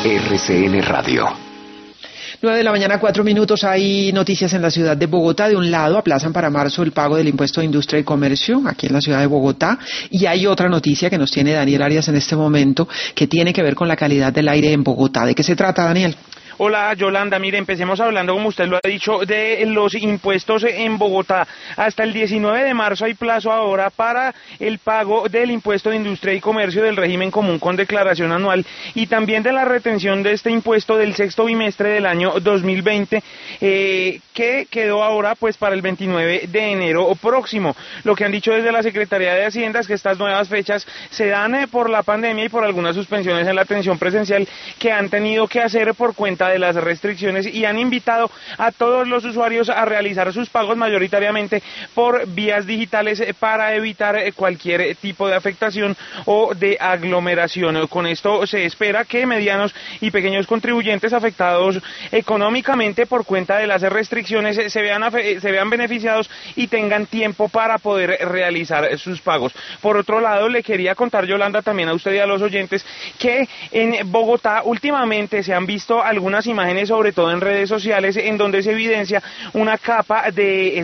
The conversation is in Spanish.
RCN Radio. 9 de la mañana, 4 minutos. Hay noticias en la ciudad de Bogotá. De un lado, aplazan para marzo el pago del impuesto de industria y comercio aquí en la ciudad de Bogotá. Y hay otra noticia que nos tiene Daniel Arias en este momento, que tiene que ver con la calidad del aire en Bogotá. ¿De qué se trata, Daniel? Hola Yolanda, mire, empecemos hablando, como usted lo ha dicho, de los impuestos en Bogotá. Hasta el 19 de marzo hay plazo ahora para el pago del impuesto de industria y comercio del régimen común con declaración anual y también de la retención de este impuesto del sexto bimestre del año 2020, que quedó ahora pues para el 29 de enero próximo. Lo que han dicho desde la Secretaría de Hacienda es que estas nuevas fechas se dan por la pandemia y por algunas suspensiones en la atención presencial que han tenido que hacer por cuenta de las restricciones, y han invitado a todos los usuarios a realizar sus pagos mayoritariamente por vías digitales para evitar cualquier tipo de afectación o de aglomeración. Con esto se espera que medianos y pequeños contribuyentes afectados económicamente por cuenta de las restricciones se vean beneficiados y tengan tiempo para poder realizar sus pagos. Por otro lado, le quería contar, Yolanda, también a usted y a los oyentes, que en Bogotá últimamente se han visto algunas imágenes, sobre todo en redes sociales, en donde se evidencia una capa de